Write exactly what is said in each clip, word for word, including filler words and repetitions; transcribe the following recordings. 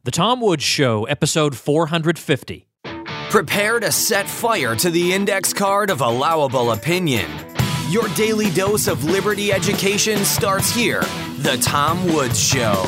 The Tom Woods Show, episode four hundred fifty. Prepare to set fire to the index card of allowable opinion. Your daily dose of liberty education starts here. The Tom Woods Show.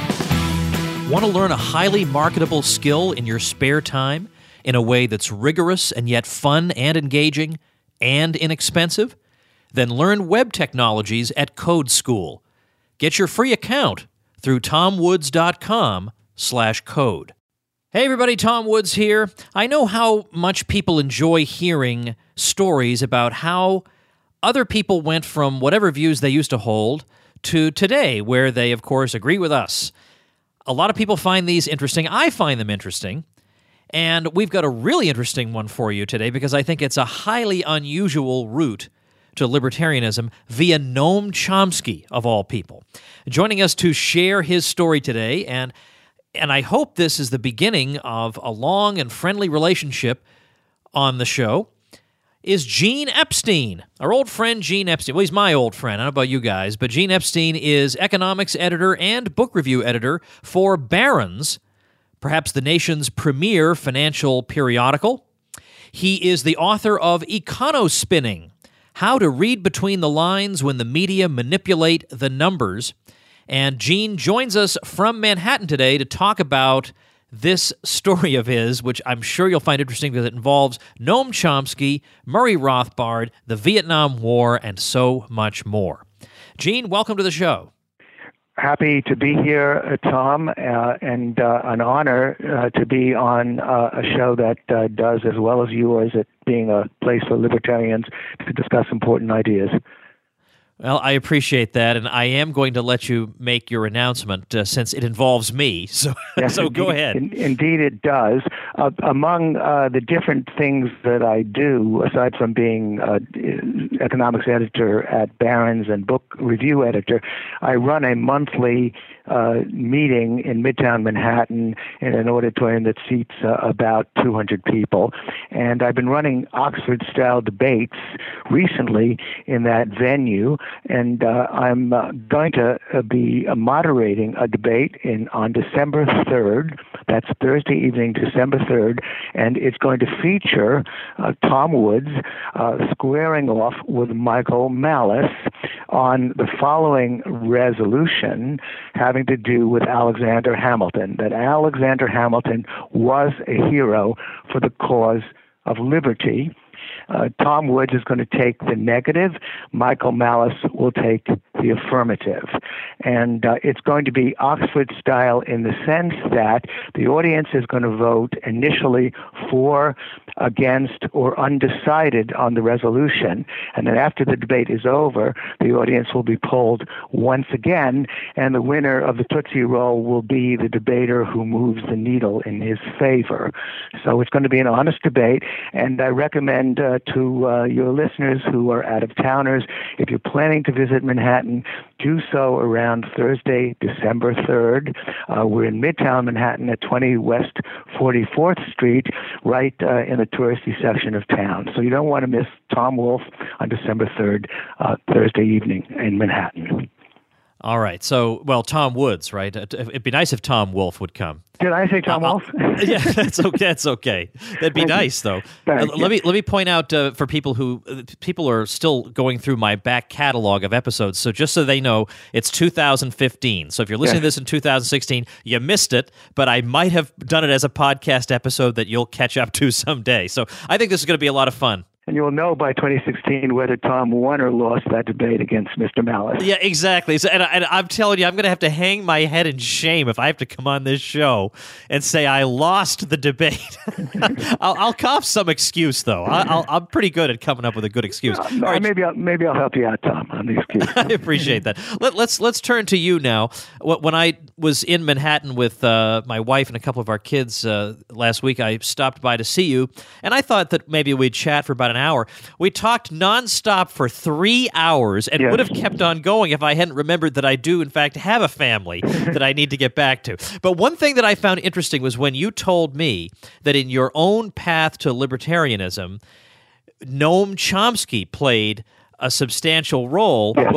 Want to learn a highly marketable skill in your spare time in a way that's rigorous and yet fun and engaging and inexpensive? Then learn web technologies at Code School. Get your free account through tomwoods.com slash code. Hey everybody, Tom Woods here. I know how much people enjoy hearing stories about how other people went from whatever views they used to hold to today, where they, of course, agree with us. A lot of people find these interesting. I find them interesting. And we've got a really interesting one for you today because I think it's a highly unusual route to libertarianism via Noam Chomsky, of all people. Joining us to share his story today, and and I hope this is the beginning of a long and friendly relationship on the show, is Gene Epstein, our old friend Gene Epstein. Well, he's my old friend. I don't know about you guys, but Gene Epstein is economics editor and book review editor for Barron's, perhaps the nation's premier financial periodical. He is the author of Econospinning, How to Read Between the Lines When the Media Manipulate the Numbers. And Gene joins us from Manhattan today to talk about this story of his, which I'm sure you'll find interesting because it involves Noam Chomsky, Murray Rothbard, the Vietnam War, and so much more. Gene, welcome to the show. Happy to be here, uh, Tom, uh, and uh, an honor uh, to be on uh, a show that uh, does as well as yours at being a place for libertarians to discuss important ideas. Well, I appreciate that, and I am going to let you make your announcement uh, since it involves me. So, yes, so indeed, go ahead. In, indeed, it does. Uh, among uh, the different things that I do, aside from being uh, economics editor at Barron's and book review editor, I run a monthly uh, meeting in Midtown Manhattan in an auditorium that seats uh, about two hundred people. And I've been running Oxford-style debates recently in that venue. And uh, I'm uh, going to uh, be uh, moderating a debate in on December third. That's Thursday evening, December third. And it's going to feature uh, Tom Woods uh, squaring off with Michael Malice on the following resolution having to do with Alexander Hamilton, that Alexander Hamilton was a hero for the cause of liberty. Uh, Tom Woods is going to take the negative. Michael Malice will take the affirmative. And uh, it's going to be Oxford style in the sense that the audience is going to vote initially for, against, or undecided on the resolution. And then after the debate is over, the audience will be polled once again, and the winner of the Tootsie Roll will be the debater who moves the needle in his favor. So it's going to be an honest debate, and I recommend uh, to uh, your listeners who are out-of-towners, if you're planning to visit Manhattan, do so around Thursday, December third. Uh, we're in Midtown Manhattan at twenty West forty-fourth Street, right uh, in the touristy section of town. So you don't want to miss Tom Wolfe on December third, uh, Thursday evening in Manhattan. All right. So, well, Tom Woods, right? It'd be nice if Tom Wolfe would come. Did I say Tom uh, Wolfe? Yeah, that's okay. That's okay. That'd be nice, though. Uh, let me let me point out uh, for people who uh, people are still going through my back catalog of episodes. So just so they know, it's two thousand fifteen. So if you're listening yes. to this in two thousand sixteen, you missed it. But I might have done it as a podcast episode that you'll catch up to someday. So I think this is going to be a lot of fun. And you'll know by twenty sixteen whether Tom won or lost that debate against Mister Malice. Yeah, exactly. So, and, and I'm telling you, I'm going to have to hang my head in shame if I have to come on this show and say I lost the debate. I'll, I'll cop some excuse, though. I, I'll, I'm pretty good at coming up with a good excuse. Uh, no, right. Maybe I'll, maybe I'll help you out, Tom, on the excuse. I appreciate that. Let, let's let's turn to you now. When I was in Manhattan with uh, my wife and a couple of our kids uh, last week, I stopped by to see you, and I thought that maybe we'd chat for about an hour. We talked nonstop for three hours and yes. would have kept on going if I hadn't remembered that I do, in fact, have a family that I need to get back to. But one thing that I found interesting was when you told me that in your own path to libertarianism, Noam Chomsky played a substantial role. Yes. Well,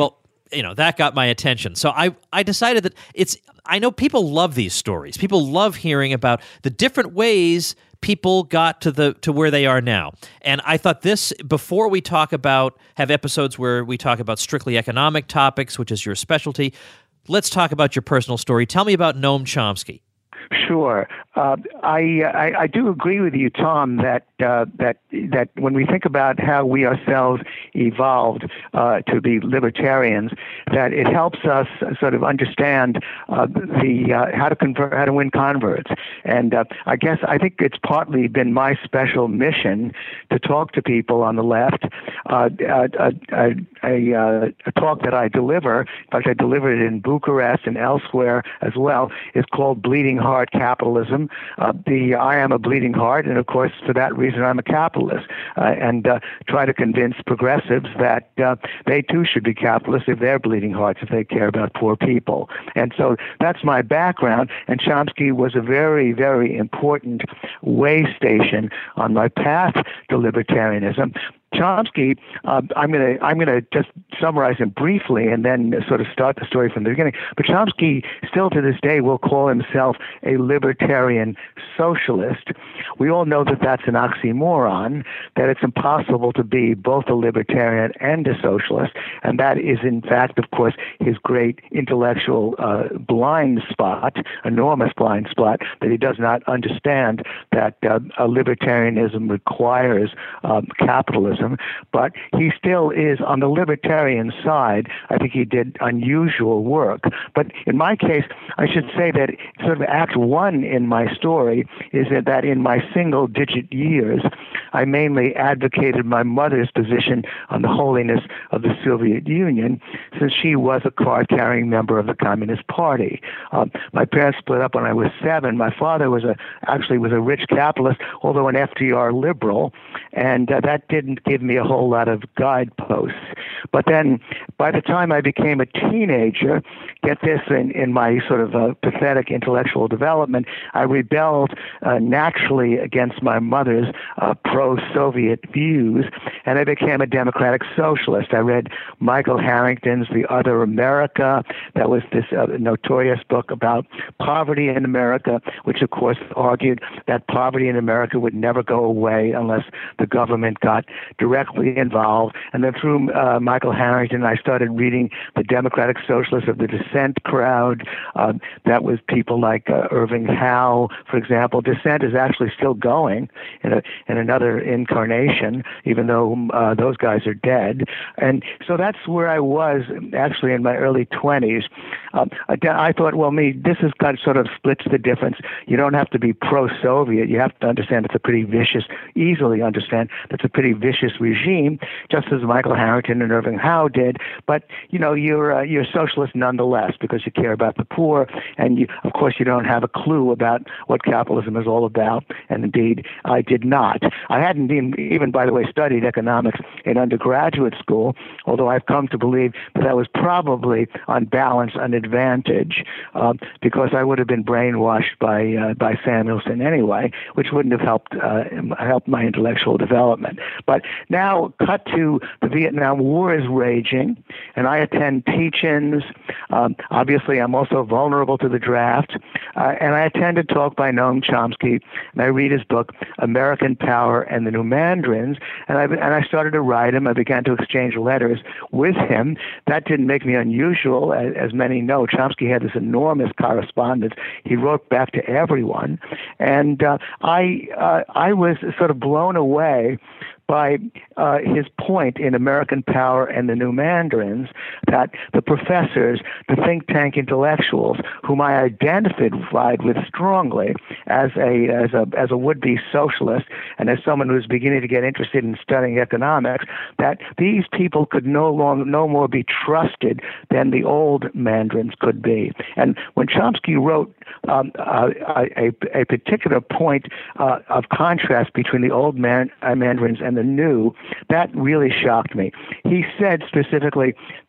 you know, that got my attention. So I, I decided that it's, I know people love these stories. People love hearing about the different ways people got to the to where they are now. And I thought this, before we talk about, have episodes where we talk about strictly economic topics, which is your specialty, let's talk about your personal story. Tell me about Noam Chomsky. Sure. Uh, I, I I do agree with you, Tom, that uh, that that when we think about how we ourselves evolved uh, to be libertarians, that it helps us sort of understand uh, the uh, how to convert, how to win converts. And uh, I guess I think it's partly been my special mission to talk to people on the left. Uh, a, a, a, a, a talk that I deliver, in fact, I delivered it in Bucharest and elsewhere as well, is called Bleeding Heart Capitalism. Uh, the I am a bleeding heart, and of course, for that reason, I'm a capitalist, uh, and uh, try to convince progressives that uh, they too should be capitalists if they're bleeding hearts, if they care about poor people. And so that's my background, and Chomsky was a very, very important way station on my path to libertarianism. Chomsky, uh, I'm going to I'm going to just summarize him briefly and then sort of start the story from the beginning. But Chomsky, still to this day, will call himself a libertarian socialist. We all know that that's an oxymoron, that it's impossible to be both a libertarian and a socialist, and that is, in fact, of course, his great intellectual uh, blind spot, enormous blind spot, that he does not understand that uh, a libertarianism requires um, capitalism. But he still is on the libertarian side. I think he did unusual work. But in my case, I should say that sort of act one in my story is that, that in my single-digit years, I mainly advocated my mother's position on the holiness of the Soviet Union, since she was a card-carrying member of the Communist Party. Um, my parents split up when I was seven. My father was a actually was a rich capitalist, although an F D R liberal, and uh, that didn't give me a whole lot of guideposts. But then, by the time I became a teenager, get this, in, in my sort of uh, pathetic intellectual development, I rebelled uh, naturally against my mother's uh, pro-Soviet views, and I became a democratic socialist. I read Michael Harrington's The Other America. That was this uh, notorious book about poverty in America, which, of course, argued that poverty in America would never go away unless the government got directly involved. And then through uh, Michael Harrington, I started reading The Democratic Socialists of the Dissent crowd. Uh, that was people like uh, Irving Howe, for example. Dissent is actually still going in, a, in another incarnation, even though uh, those guys are dead. And so that's where I was actually in my early twenties. Um, I thought, well, me, this is kind of sort of splits the difference. You don't have to be pro-Soviet. You have to understand it's a pretty vicious, easily understand that's a pretty vicious regime, just as Michael Harrington and Irving Howe did. But, you know, you're uh, you're socialist nonetheless because you care about the poor, and you, of course, you don't have a clue about what capitalism is all about. And indeed, I did not. I hadn't even, even by the way, studied economics in undergraduate school, although I've come to believe that that was probably, on balance, an advantage, um, because I would have been brainwashed by uh, by Samuelson anyway, which wouldn't have helped uh, helped my intellectual development. But now, cut to the Vietnam War is raging, and I attend teach-ins. Um, obviously, I'm also vulnerable to the draft, uh, and I attend a talk by Noam Chomsky, and I read his book, American Power and the New Mandarins, and I, and I started to write him. I began to exchange letters with him. That didn't make me unusual. As, as many know, Chomsky had this enormous correspondence. He wrote back to everyone, and uh, I, uh, I was sort of blown away by uh, his point in American Power and the New Mandarins that the professors, the think tank intellectuals, whom I identified with strongly as a as a as a would-be socialist and as someone who was beginning to get interested in studying economics, that these people could no longer no more be trusted than the old Mandarins could be. And when Chomsky wrote um, a, a, a particular point uh, of contrast between the old man, uh, Mandarins and the new, that really shocked me. He said specifically that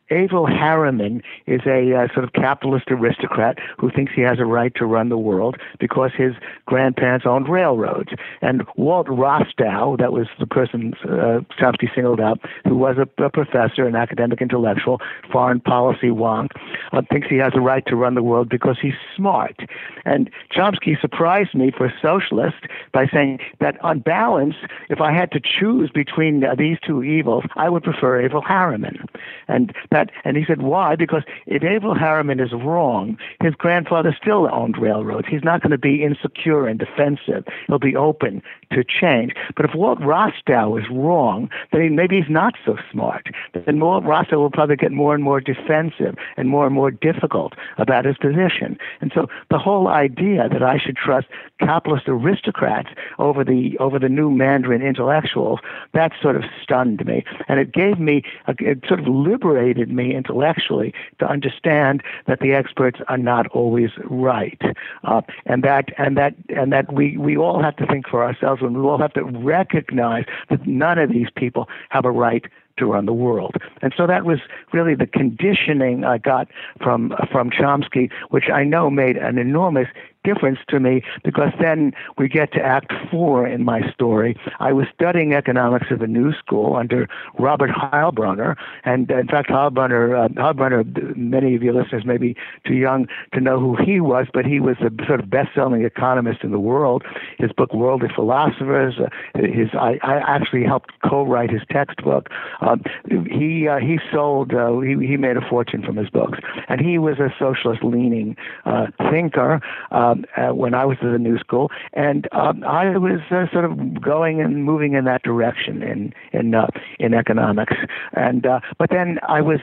Averell Harriman is a uh, sort of capitalist aristocrat who thinks he has a right to run the world because his grandparents owned railroads. And Walt Rostow, that was the person uh, Chomsky singled out, who was a, a professor, an academic intellectual, foreign policy wonk, uh, thinks he has a right to run the world because he's smart. And Chomsky surprised me for a socialist by saying that on balance, if I had to choose between uh, these two evils, I would prefer Averell Harriman. And that, and he said, why? Because if Averell Harriman is wrong, his grandfather still owned railroads. He's not going to be insecure and defensive. He'll be open to change. But if Walt Rostow is wrong, then he, maybe he's not so smart. Then Walt Rostow will probably get more and more defensive and more and more difficult about his position. And so the whole idea that I should trust capitalist aristocrats over the over the new Mandarin intellectuals, that sort of stunned me. And it gave me, a, it sort of liberated me intellectually to understand that the experts are not always right. Uh, and that and that and that we, we all have to think for ourselves, and we all have to recognize that none of these people have a right to run the world. And so that was really the conditioning I got from from Chomsky, which I know made an enormous difference to me, because then we get to act four in my story. I was studying economics at the New School under Robert Heilbroner, and uh, in fact, Heilbroner, uh, Heilbroner, many of your listeners may be too young to know who he was, but he was a sort of best-selling economist in the world. His book, Worldly Philosophers, uh, his I, I actually helped co-write his textbook. Um, he uh, he sold, uh, he, he made a fortune from his books, and he was a socialist-leaning uh, thinker. Uh, Uh, when I was at the New School, and um, I was uh, sort of going and moving in that direction in in uh, in economics, and uh, but then I was.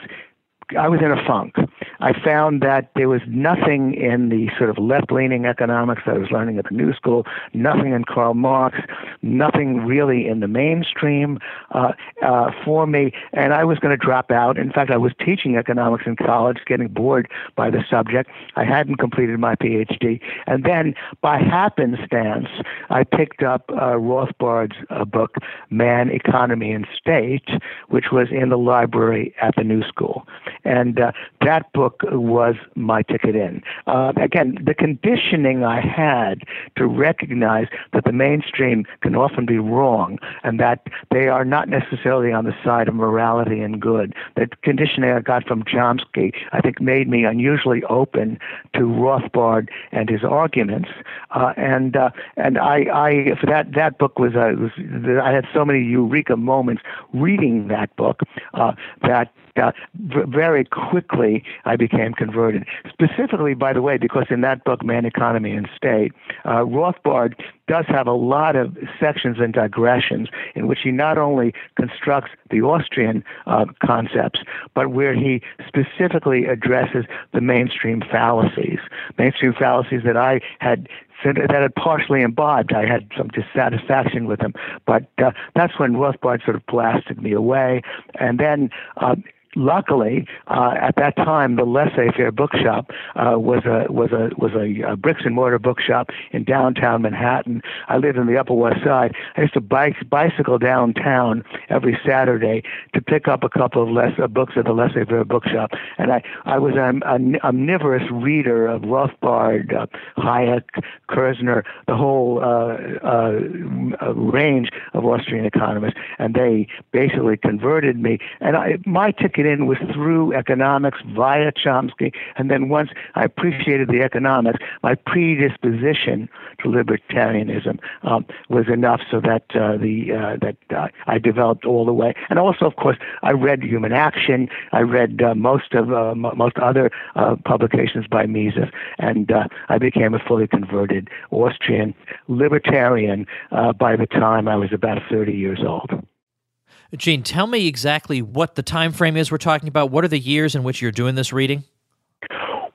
I was in a funk. I found that there was nothing in the sort of left-leaning economics that I was learning at the New School, nothing in Karl Marx, nothing really in the mainstream uh, uh, for me, and I was going to drop out. In fact, I was teaching economics in college, getting bored by the subject. I hadn't completed my P H D, and then by happenstance, I picked up uh, Rothbard's uh, book, Man, Economy, and State, which was in the library at the New School. And uh, that book was my ticket in. Uh, again, the conditioning I had to recognize that the mainstream can often be wrong and that they are not necessarily on the side of morality and good. The conditioning I got from Chomsky, I think, made me unusually open to Rothbard and his arguments. Uh, and uh, and I, I for that that book was, uh, was I had so many eureka moments reading that book uh, that. Uh, v- very quickly, I became converted. Specifically, by the way, because in that book, Man, Economy, and State, uh, Rothbard does have a lot of sections and digressions in which he not only constructs the Austrian uh, concepts, but where he specifically addresses the mainstream fallacies, mainstream fallacies that I had that had partially imbibed. I had some dissatisfaction with him, but uh, that's when Rothbard sort of blasted me away. And then uh, Luckily, uh, at that time, the Laissez-Faire Bookshop uh, was a was a was a, a bricks and mortar bookshop in downtown Manhattan. I lived in the Upper West Side. I used to bike, bicycle downtown every Saturday to pick up a couple of less, uh, books at the Laissez-Faire Bookshop, and I I was an um, omnivorous reader of Rothbard, uh, Hayek, Kerzner, the whole uh, uh, range of Austrian economists, and they basically converted me. And I, my ticket in was through economics via Chomsky, and then once I appreciated the economics, my predisposition to libertarianism um, was enough so that uh, the uh, that uh, I developed all the way. And also, of course, I read Human Action. I read uh, most of uh, m- most other uh, publications by Mises, and uh, I became a fully converted Austrian libertarian uh, by the time I was about thirty years old. Gene, tell me exactly what the time frame is we're talking about. What are the years in which you're doing this reading?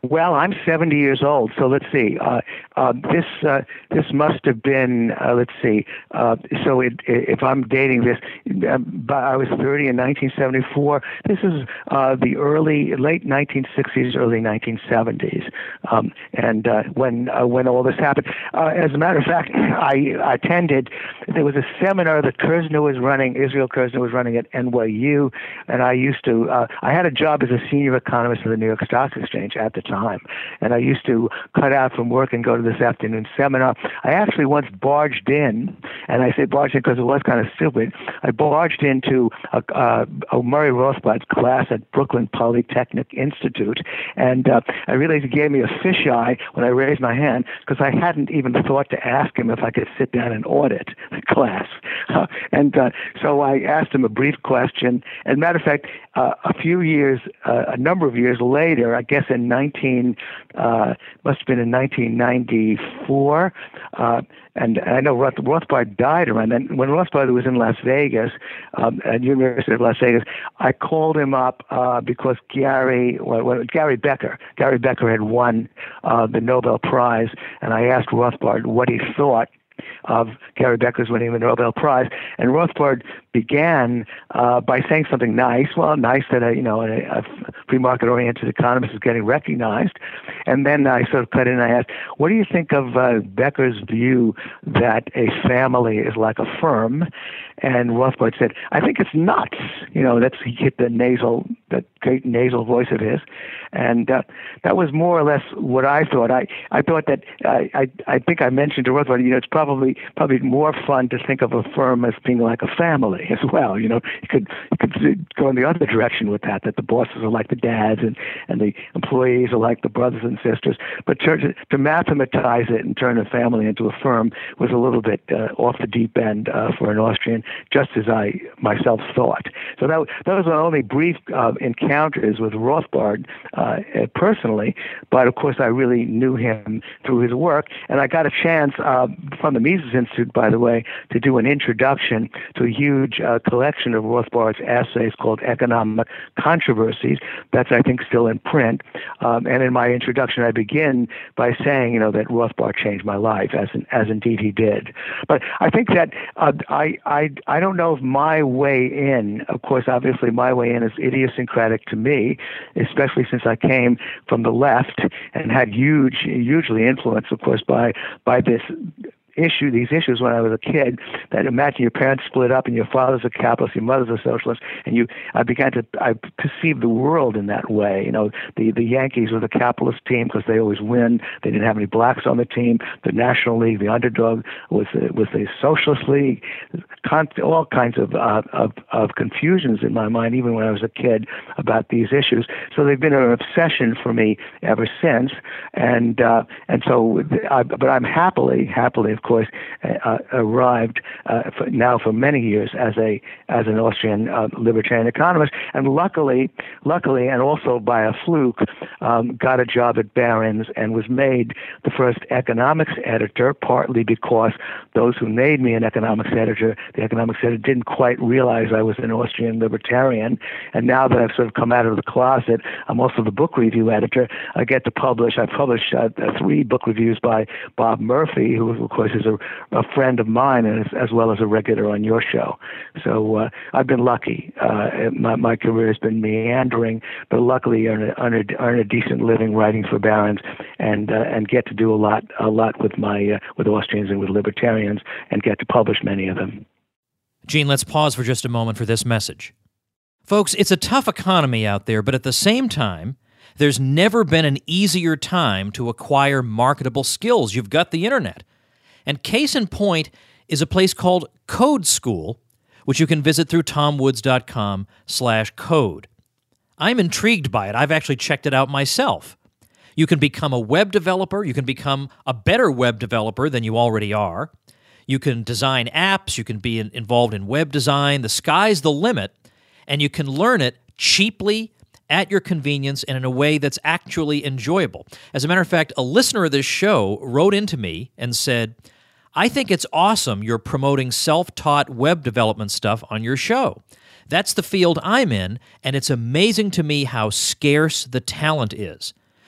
Well, I'm seventy years old, so let's see. Uh, uh, this uh, this must have been, uh, let's see. Uh, so it, if I'm dating this, uh, I was thirty in nineteen seventy-four. This is uh, the early, late nineteen sixties, early nineteen seventies, um, and uh, when uh, when all this happened. Uh, as a matter of fact, I attended. There was a seminar that Kirzner was running. Israel Kirzner was running at N Y U, and I used to. Uh, I had a job as a senior economist at the New York Stock Exchange at the time, and I used to cut out from work and go to this afternoon seminar. I actually once barged in, and I say barged in because it was kind of stupid. I barged into a, a, a Murray Rothbard's class at Brooklyn Polytechnic Institute, and uh, I realized he gave me a fisheye when I raised my hand because I hadn't even thought to ask him if I could sit down and audit the class. Uh, and uh, so I asked him a brief question. And matter of fact, uh, a few years, uh, a number of years later, I guess in nineteen, uh, must have been in nineteen ninety-four, uh, and I know Roth, Rothbard died around then. When Rothbard was in Las Vegas, um, at the University of Las Vegas, I called him up uh, because Gary, well, well, Gary Becker, Gary Becker had won uh, the Nobel Prize, and I asked Rothbard what he thought of Gary Becker's winning the Nobel Prize, and Rothbard began uh, by saying something nice. Well, nice that a you know a, a free market oriented economist is getting recognized. And then I sort of cut in and I asked, "What do you think of uh, Becker's view that a family is like a firm?" And Rothbard said, "I think it's nuts." You know, that's he hit the nasal, that great nasal voice of his, and uh, that was more or less what I thought. I I thought that I I, I think I mentioned to Rothbard, you know, it's probably probably more fun to think of a firm as being like a family as well. You know, you could you could go in the other direction with that, that the bosses are like the dads and, and the employees are like the brothers and sisters. But to, to mathematize it and turn a family into a firm was a little bit uh, off the deep end uh, for an Austrian, just as I myself thought. So that those were only brief uh, encounters with Rothbard uh, personally, but of course I really knew him through his work, and I got a chance uh, from the Mises Institute, by the way, to do an introduction to a huge uh, collection of Rothbard's essays called Economic Controversies. That's, I think, still in print. Um, and in my introduction, I begin by saying, you know, that Rothbard changed my life, as in, as indeed he did. But I think that uh, I, I, I don't know if my way in, of course, obviously my way in is idiosyncratic to me, especially since I came from the left and had huge, hugely influenced, of course, by by this issue, these issues when I was a kid, that imagine your parents split up and your father's a capitalist, your mother's a socialist, and you, I began to, I perceived the world in that way. You know, the, the Yankees were the capitalist team because they always win. They didn't have any blacks on the team. The National League, the underdog, was the, was the Socialist League. Con- all kinds of, uh, of, of confusions in my mind, even when I was a kid, about these issues. So they've been an obsession for me ever since. And, uh, and so, I, but I'm happily, happily, of course, uh, arrived uh, for, now for many years as a as an Austrian uh, libertarian economist, and luckily, luckily, and also by a fluke, um, got a job at Barron's and was made the first economics editor. Partly because those who made me an economics editor, the economics editor, didn't quite realize I was an Austrian libertarian. And now that I've sort of come out of the closet, I'm also the book review editor. I get to publish. I published uh, three book reviews by Bob Murphy, who of course is a, a friend of mine, and as, as well as a regular on your show. So uh, I've been lucky. Uh, my, my career has been meandering, but luckily earn a, earn a, earn a decent living writing for Barron's, and uh, and get to do a lot a lot with my uh, with Austrians and with libertarians, and get to publish many of them. Gene, let's pause for just a moment for this message. Folks, it's a tough economy out there, but at the same time, there's never been an easier time to acquire marketable skills. You've got the internet. And case in point is a place called Code School, which you can visit through tomwoods.com slash code. I'm intrigued by it. I've actually checked it out myself. You can become a web developer. You can become a better web developer than you already are. You can design apps. You can be in, involved in web design. The sky's the limit, and you can learn it cheaply, at your convenience, and in a way that's actually enjoyable. As a matter of fact, a listener of this show wrote into me and said, I think it's awesome you're promoting self-taught web development stuff on your show. That's the field I'm in, and it's amazing to me how scarce the talent is.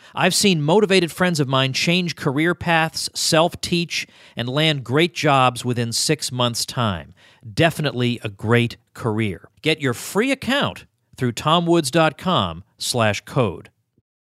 I've seen motivated friends of mine change career paths, self-teach, and land great jobs within six months' time. Definitely a great career. Get your free account through tomwoods.com slash code.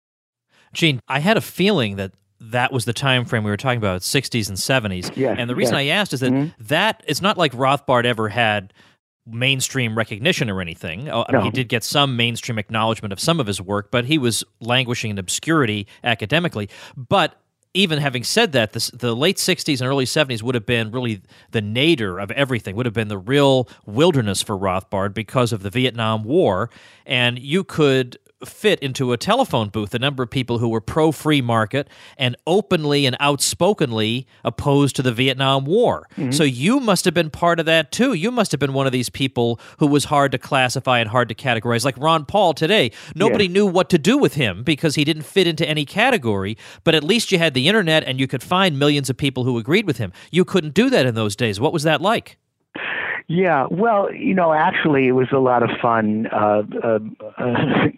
Gene, I had a feeling that that was the time frame we were talking about, sixties and seventies. Yes, and the reason yes. I asked is that mm-hmm. that it's not like Rothbard ever had mainstream recognition or anything. Oh, I mean, No. he did get some mainstream acknowledgement of some of his work, but he was languishing in obscurity academically. But even having said that, this, the late sixties and early seventies would have been really the nadir of everything, would have been the real wilderness for Rothbard because of the Vietnam War. And you could fit into a telephone booth a number of people who were pro-free market and openly and outspokenly opposed to the Vietnam War. Mm-hmm. So you must have been part of that too. You must have been one of these people who was hard to classify and hard to categorize, like Ron Paul today. Nobody yeah. knew what to do with him because he didn't fit into any category, but at least you had the internet and you could find millions of people who agreed with him. You couldn't do that in those days. What was that like? Yeah, well, you know, actually, it was a lot of fun, uh, uh, uh,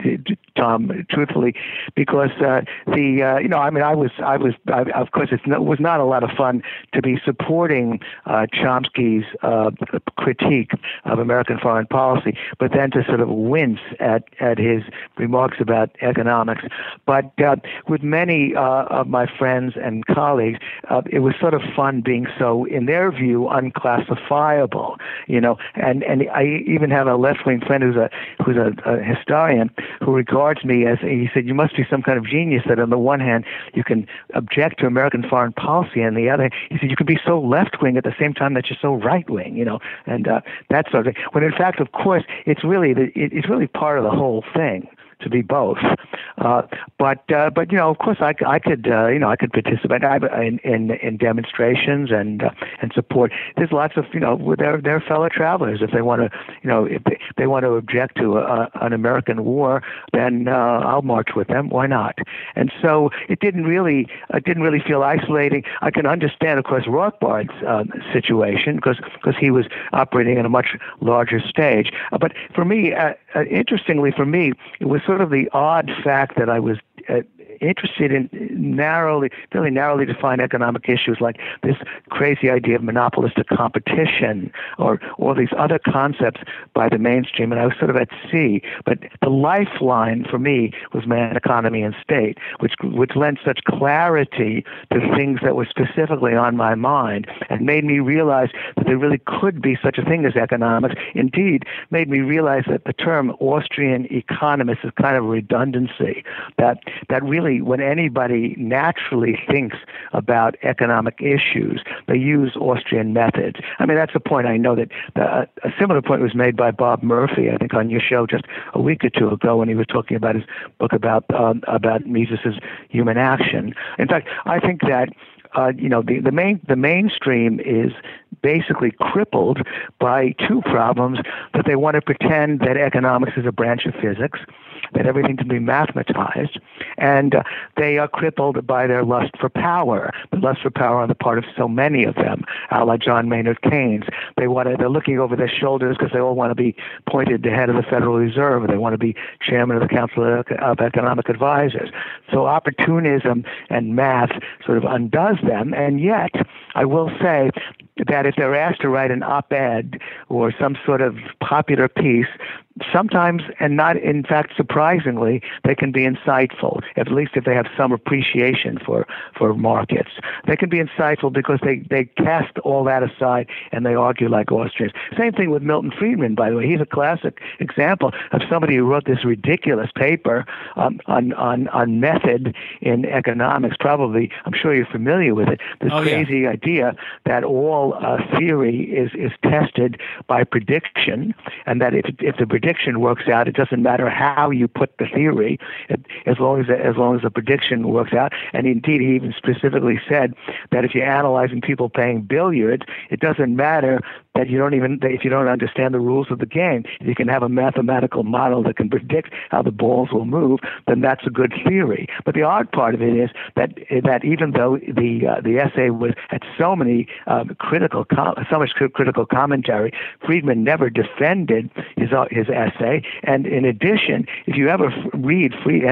Tom. Truthfully, because uh, the uh, you know, I mean, I was, I was, I, of course, it's not, it was not a lot of fun to be supporting uh, Chomsky's uh, critique of American foreign policy, but then to sort of wince at at his remarks about economics. But uh, with many uh, of my friends and colleagues, uh, it was sort of fun being so, in their view, unclassifiable. You know, and, and I even have a left-wing friend who's a who's a, a historian who regards me as, he said, you must be some kind of genius that on the one hand you can object to American foreign policy, and the other, he said, you can be so left-wing at the same time that you're so right-wing, you know, and uh, that sort of thing. When in fact, of course, it's really the, it, it's really part of the whole thing to be both. Uh, but uh, but you know, of course, I, I could uh, you know I could participate in in, in demonstrations and uh, and support. There's lots of you know with their their fellow travelers, if they want to you know if they, they want to object to a, an American war, then uh, I'll march with them. Why not? And so it didn't really it didn't really feel isolating. I can understand, of course, Rothbard's uh, situation because because he was operating on a much larger stage. Uh, but for me, uh, uh, interestingly for me, it was sort of the odd fact that I was uh, interested in narrowly, really narrowly defined economic issues like this crazy idea of monopolistic competition or all these other concepts by the mainstream, and I was sort of at sea. But the lifeline for me was man, economy, and state, which which lent such clarity to things that were specifically on my mind and made me realize that there really could be such a thing as economics. Indeed, made me realize that the term Austrian economist is kind of a redundancy, that that really when anybody naturally thinks about economic issues, they use Austrian methods. I mean, that's a point I know that the, a similar point was made by Bob Murphy, I think, on your show just a week or two ago when he was talking about his book about um, about Mises's Human Action. In fact, I think that Uh, you know, the, the main the mainstream is basically crippled by two problems: that they want to pretend that economics is a branch of physics, that everything can be mathematized, and uh, they are crippled by their lust for power, the lust for power on the part of so many of them, uh, like John Maynard Keynes. They want to, they're looking over their shoulders because they all want to be appointed the head of the Federal Reserve, or they want to be chairman of the Council of Economic Advisors. So opportunism and math sort of undoes them, and yet I will say that if they're asked to write an op-ed or some sort of popular piece, sometimes, and not in fact surprisingly, they can be insightful, at least if they have some appreciation for, for markets. They can be insightful because they, they cast all that aside and they argue like Austrians. Same thing with Milton Friedman, by the way. He's a classic example of somebody who wrote this ridiculous paper um, on, on, on method in economics. Probably, I'm sure you're familiar with it. This oh, crazy yeah. idea that all uh, theory is, is tested by prediction, and that if, if the prediction works out, it doesn't matter how you put the theory, it, as long as as long as the prediction works out. And indeed, he even specifically said that if you're analyzing people playing billiards, it doesn't matter that you don't even that if you don't understand the rules of the game. If you can have a mathematical model that can predict how the balls will move, then that's a good theory. But the odd part of it is that that even though the uh, the essay was had so many um, critical com- so much critical commentary, Friedman never defended his uh, his essay. And in addition, if you ever f- read free, any of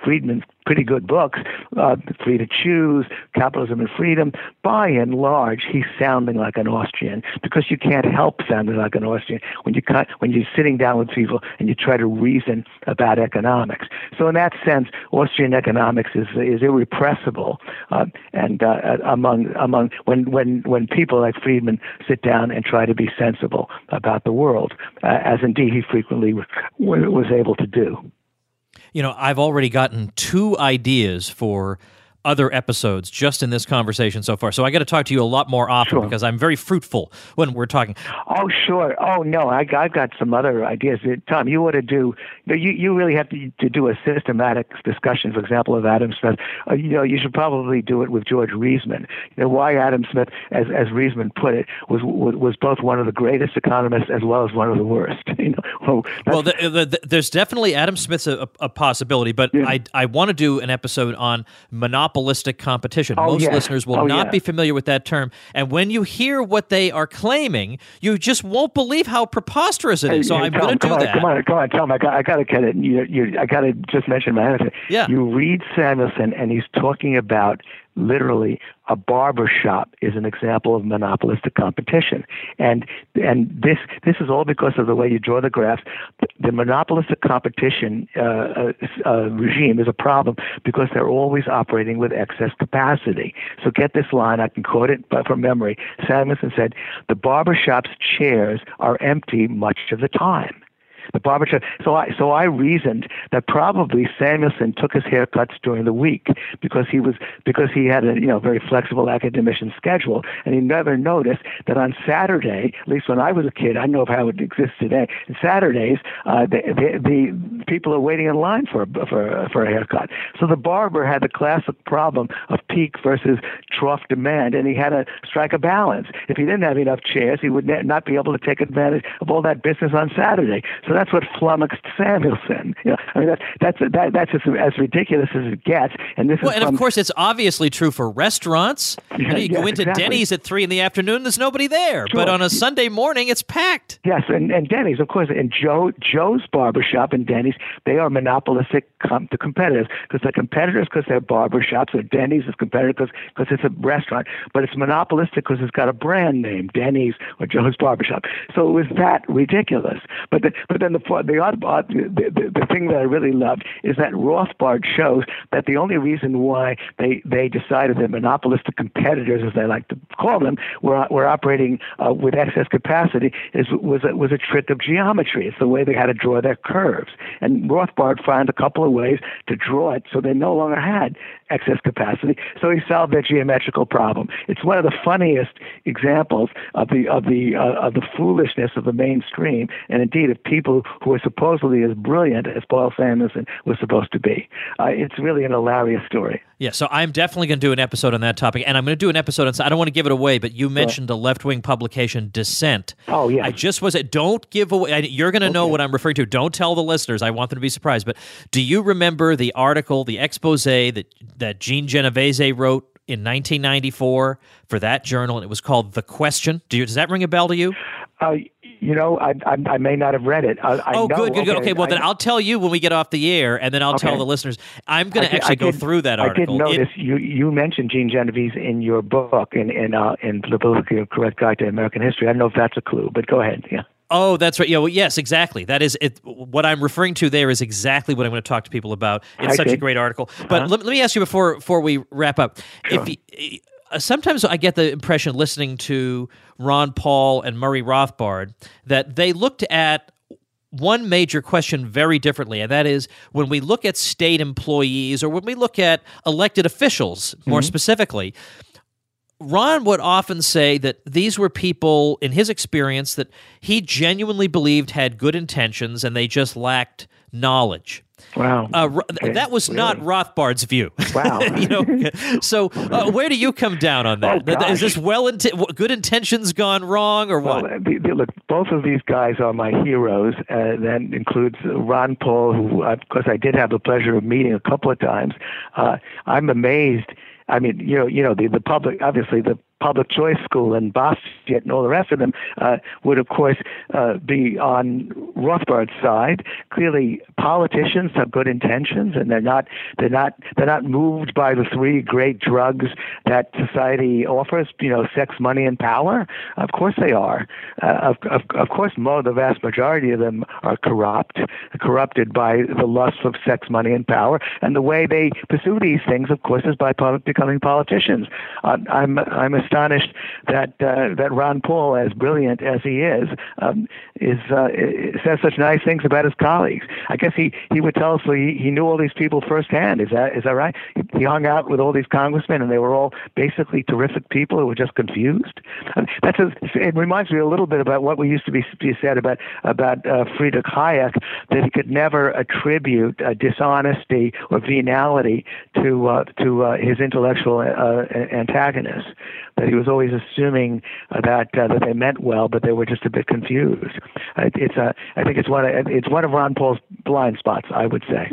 Friedman's pretty good books, uh, Free to Choose, Capitalism and Freedom, by and large, he's sounding like an Austrian because you can't help sounding like an Austrian when you cut, when you're sitting down with people and you try to reason about economics. So in that sense, Austrian economics is is irrepressible, uh, and uh, among among when when when people like Friedman sit down and try to be sensible about the world, uh, as indeed he frequently w- was able to do. You know, I've already gotten two ideas for other episodes just in this conversation so far. So I got to talk to you a lot more often Sure. because I'm very fruitful when we're talking. Oh, sure. Oh, no, I, I've got some other ideas. Tom, you ought to do, you, you really have to, to do a systematic discussion, for example, of Adam Smith. Uh, you know, you should probably do it with George Reisman. You know, why Adam Smith, as as Reisman put it, was was, was both one of the greatest economists as well as one of the worst. You know, well, well the, the, the, there's definitely Adam Smith's a, a possibility, but Yeah. I, I want to do an episode on monopolistic competition. Oh, Most yes. listeners will Oh, not yeah. be familiar with that term. And when you hear what they are claiming, you just won't believe how preposterous it is. So Hey, I'm Tom, going to do come on, that. Come on, come on, Tom. I got, I got to get it. You, you, I got to just mention my other thing. Yeah. You read Samuelson, and he's talking about literally a barber shop is an example of monopolistic competition, and and this this is all because of the way you draw the graphs. The monopolistic competition uh, uh, uh, regime is a problem because they're always operating with excess capacity. So get this line, I can quote it but from memory. Samuelson said, "The barber shop's chairs are empty much of the time." The barber shop. So I so I reasoned that probably Samuelson took his haircuts during the week because he was because he had a you know very flexible academician schedule, and he never noticed that on Saturday, at least when I was a kid, I don't know how it exists today. On Saturdays, uh, the, the the people are waiting in line for for for a haircut. So the barber had the classic problem of peak versus trough demand, and he had to strike a balance. If he didn't have enough chairs, he would not be able to take advantage of all that business on Saturday. So that's what flummoxed Samuelson. You know, I mean, that, that's that, that's as, as ridiculous as it gets. And this Well, is and from, of course, it's obviously true for restaurants. You know, you Yes, go into exactly. Denny's at three in the afternoon, there's nobody there. Sure. But on a Sunday morning, it's packed. Yes, and, and Denny's, of course, and Joe Joe's barbershop and Denny's, they are monopolistic com- to competitors because they're competitors because they're barbershops, or Denny's is competitive because it's a restaurant, but it's monopolistic because it's got a brand name, Denny's or Joe's Barbershop. So it was that ridiculous. But the, but then the the odd the, the, the thing that I really loved is that Rothbard shows that the only reason why they, they decided that monopolistic competitors, as they like to call them, were were operating uh, with excess capacity is was a, was a trick of geometry. It's the way they had to draw their curves. And Rothbard found a couple of ways to draw it so they no longer had excess capacity. So he solved their geometrical problem. It's one of the funniest examples of the of the uh, of the foolishness of the mainstream, and indeed of people who are supposedly as brilliant as Paul Samuelson was supposed to be. Uh, it's really an hilarious story. Yeah, so I'm definitely going to do an episode on that topic, and I'm going to do an episode on. I don't want to give it away, but you mentioned a left-wing publication, Dissent. Oh, yeah. I just was. Don't give away. I, you're going to know Okay. what I'm referring to. Don't tell the listeners. I want them to be surprised. But do you remember the article, the expose that that Gene Genovese wrote in nineteen ninety-four for that journal, and it was called The Question? Do you, does that ring a bell to you? Uh, you know, I, I I may not have read it. I, I Oh, know, good, good, good. Okay, well, I, then I'll tell you when we get off the air, and then I'll tell Okay. the listeners. I'm going I to did- actually I go did- through that I article. did It- notice you you mentioned Gene Genovese in your book in in uh, in the politically correct guide to American history. I don't know if that's a clue, but go ahead. Yeah. Oh, that's right. Yeah, well, yes, exactly. That is it. What I'm referring to there is exactly what I'm going to talk to people about. It's I such a see. great article. But Uh-huh. let, let me ask you before before we wrap up. Sure. If you, uh, sometimes I get the impression listening to Ron Paul and Murray Rothbard that they looked at one major question very differently, and that is when we look at state employees or when we look at elected officials more Mm-hmm. specifically. Ron would often say that these were people, in his experience, that he genuinely believed had good intentions and they just lacked knowledge. Wow. Uh, Ro- Okay. That was not Really? Rothbard's view. Wow. you know, so uh, where do you come down on that? Oh, Is gosh. this well int- good intentions gone wrong or Well, what? the, the, look, both of these guys are my heroes. Uh, that includes Ron Paul, who, of course, I did have the pleasure of meeting a couple of times. Uh, I'm amazed. I mean, you know, you know, the, the public, obviously, the public choice school in Boston Associate and all the rest of them uh, would, of course, uh, be on Rothbard's side. Clearly, politicians have good intentions, and they're not they're not they're not moved by the three great drugs that society offers. You know, sex, money, and power. Of course, they are. Uh, of, of of course, more the vast majority of them are corrupt, corrupted by the lust of sex, money, and power. And the way they pursue these things, of course, is by becoming politicians. Uh, I'm I'm astonished that uh, that Ron Paul, as brilliant as he is, um, is uh, says such nice things about his colleagues. I guess he, he would tell us he, he knew all these people firsthand. Is that is that right? He hung out with all these congressmen, and they were all basically terrific people who were just confused. That's a, it reminds me a little bit about what we used to be, be said about about uh, Friedrich Hayek, that he could never attribute uh, dishonesty or venality to uh, to uh, his intellectual uh, antagonists. That he was always assuming uh, that uh, that they meant well, but they were just a bit confused. Uh, it's a, I think it's one of, it's one of Ron Paul's blind spots, I would say.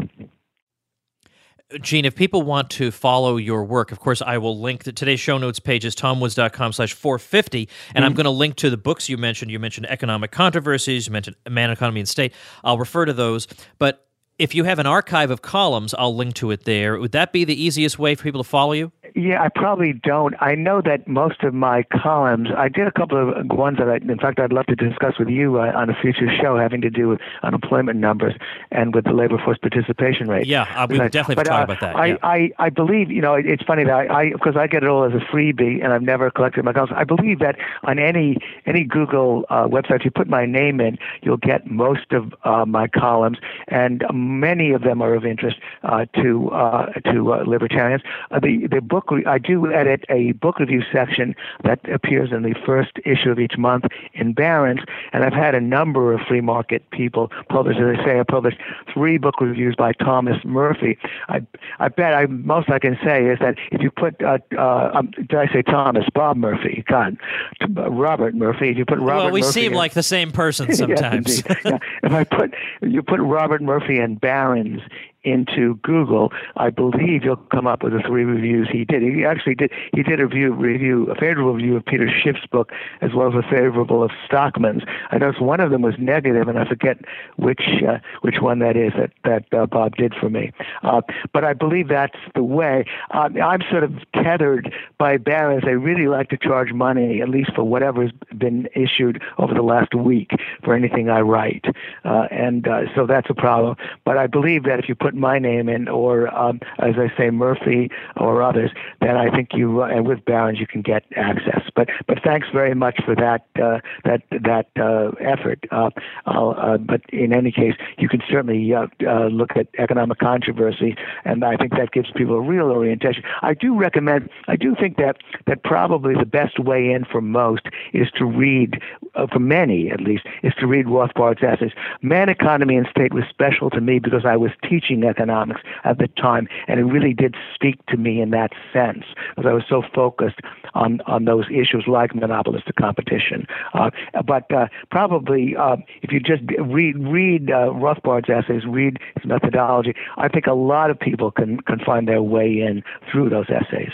Gene, if people want to follow your work, of course, I will link to today's show notes page is tomwoods.com slash 450, and mm-hmm. I'm going to link to the books you mentioned. You mentioned Economic Controversies, you mentioned Man, Economy, and State. I'll refer to those, but if you have an archive of columns, I'll link to it there. Would that be the easiest way for people to follow you? Yeah, I probably don't. I know that most of my columns, I did a couple of ones that I, in fact, I'd love to discuss with you uh, on a future show having to do with unemployment numbers and with the labor force participation rate. Yeah, uh, we would definitely but, talk uh, about that. I, yeah. I, I believe, you know, it, it's funny that I, I, because I get it all as a freebie and I've never collected my columns. I believe that on any any Google uh, website, if you put my name in, you'll get most of uh, my columns, and many of them are of interest uh, to uh, to uh, libertarians. Uh, the the book I do edit a book review section that appears in the first issue of each month in Barron's, and I've had a number of free market people publish. As I say, I published three book reviews by Thomas Murphy. I I bet I most I can say is that if you put uh, uh, um, did I say Thomas? Bob Murphy, God, Robert Murphy. If you put Robert, well, we Murphy seem in, like the same person sometimes. Yes, yeah. If I put you put Robert Murphy and Barron's into Google, I believe you'll come up with the three reviews he did. He actually did. He did a review, review a favorable review of Peter Schiff's book, as well as a favorable of Stockman's. I noticed one of them was negative, and I forget which uh, which one that is that that uh, Bob did for me. Uh, but I believe that's the way. Uh, I'm sort of tethered by Barron's. They really like to charge money, at least for whatever's been issued over the last week for anything I write, uh, and uh, so that's a problem. But I believe that if you put my name in, or um, as I say, Murphy or others, then I think you, uh, and with Barron's, you can get access. But but thanks very much for that uh, that that uh, effort. Uh, uh, but in any case, you can certainly uh, uh, look at Economic Controversy, and I think that gives people a real orientation. I do recommend. I do think that that probably the best way in for most is to read, uh, for many at least, is to read Rothbard's essays. Man, Economy, and State was special to me because I was teaching economics at the time, and it really did speak to me in that sense, because I was so focused on, on those issues like monopolistic competition. Uh, but uh, probably uh, if you just read read uh, Rothbard's essays, read his methodology, I think a lot of people can, can find their way in through those essays.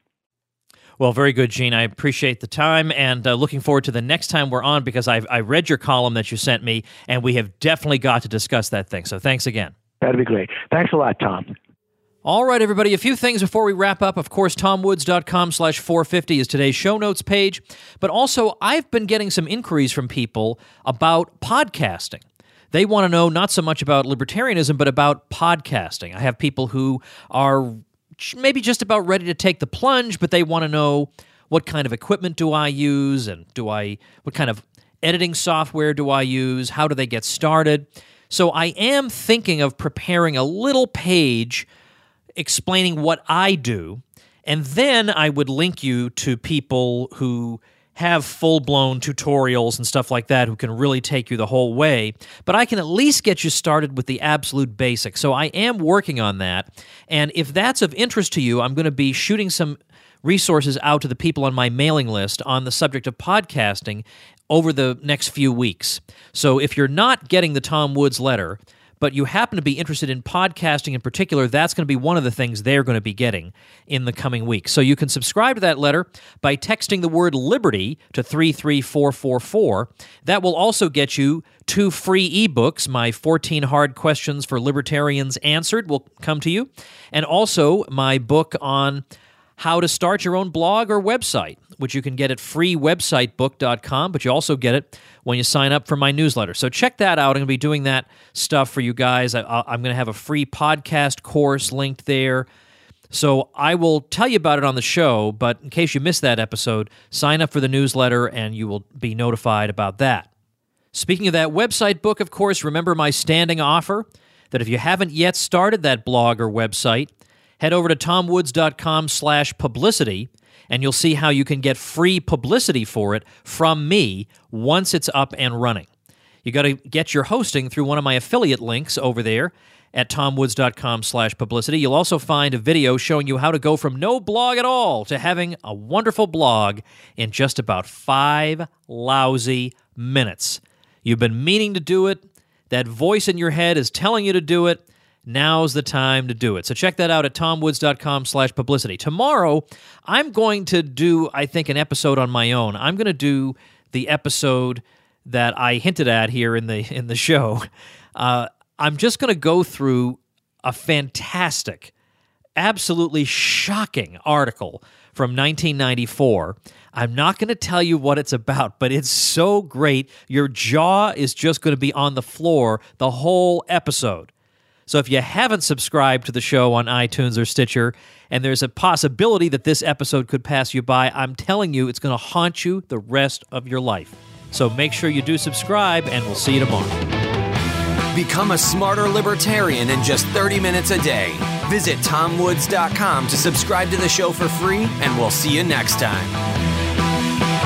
Well, very good, Gene. I appreciate the time, and uh, looking forward to the next time we're on, because I've, I read your column that you sent me, and we have definitely got to discuss that thing. So thanks again. That'd be great. Thanks a lot, Tom. All right, everybody, a few things before we wrap up. Of course, tomwoods.com slash 450 is today's show notes page. But also, I've been getting some inquiries from people about podcasting. They want to know not so much about libertarianism, but about podcasting. I have people who are maybe just about ready to take the plunge, but they want to know, what kind of equipment do I use, and do I what kind of editing software do I use? How do they get started? So I am thinking of preparing a little page explaining what I do, and then I would link you to people who have full-blown tutorials and stuff like that who can really take you the whole way, but I can at least get you started with the absolute basics. So I am working on that, and if that's of interest to you, I'm going to be shooting some resources out to the people on my mailing list on the subject of podcasting over the next few weeks. So if you're not getting the Tom Woods letter, but you happen to be interested in podcasting in particular, that's going to be one of the things they're going to be getting in the coming weeks. So you can subscribe to that letter by texting the word Liberty to three three four four four. That will also get you two free ebooks. My fourteen Hard Questions for Libertarians Answered will come to you, and also my book on how to start your own blog or website, which you can get at free website book dot com, but you also get it when you sign up for my newsletter. So check that out. I'm going to be doing that stuff for you guys. I, I'm going to have a free podcast course linked there. So I will tell you about it on the show, but in case you missed that episode, sign up for the newsletter and you will be notified about that. Speaking of that website book, of course, remember my standing offer that if you haven't yet started that blog or website, head over to tomwoods.com slash publicity, and you'll see how you can get free publicity for it from me once it's up and running. You got to get your hosting through one of my affiliate links over there at tomwoods.com slash publicity. You'll also find a video showing you how to go from no blog at all to having a wonderful blog in just about five lousy minutes. You've been meaning to do it. That voice in your head is telling you to do it. Now's the time to do it. So check that out at tomwoods.com slash publicity. Tomorrow, I'm going to do, I think, an episode on my own. I'm going to do the episode that I hinted at here in the in the show. Uh, I'm just going to go through a fantastic, absolutely shocking article from nineteen ninety-four. I'm not going to tell you what it's about, but it's so great, your jaw is just going to be on the floor the whole episode. So if you haven't subscribed to the show on iTunes or Stitcher, and there's a possibility that this episode could pass you by, I'm telling you it's going to haunt you the rest of your life. So make sure you do subscribe, and we'll see you tomorrow. Become a smarter libertarian in just thirty minutes a day. Visit tom woods dot com to subscribe to the show for free, and we'll see you next time.